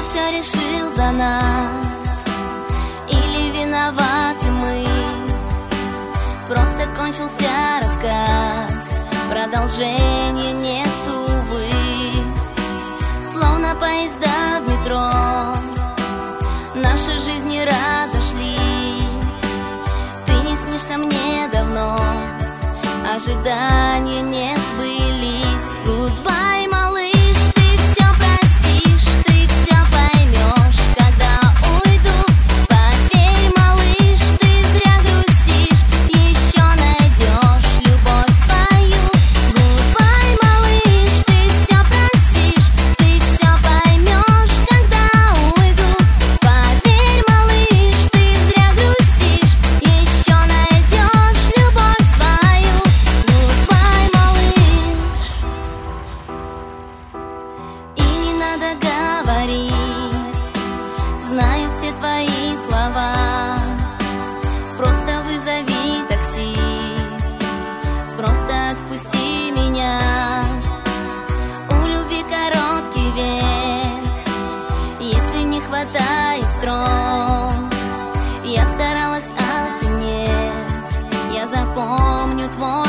все решил за нас? Или виноваты мы? Просто кончился рассказ, продолжения нет, увы. Словно поезда в метро, наши жизни разошлись. Ты не снишься мне давно, ожидания не сбылись. Goodbye, малыш, ты все простишь, ты все поймешь, когда уйду. Поверь, малыш, ты зря грустишь, еще найдешь любовь свою. Goodbye, малыш, ты все простишь, ты все поймешь, когда уйду. Поверь, малыш, ты зря грустишь, еще найдешь любовь свою. Goodbye, малыш. И не надо говорить, знаю все твои слова. Просто вызови такси, просто отпусти меня. У любви короткий век, если не хватает строк. Я старалась, а ты нет. Я запомню твой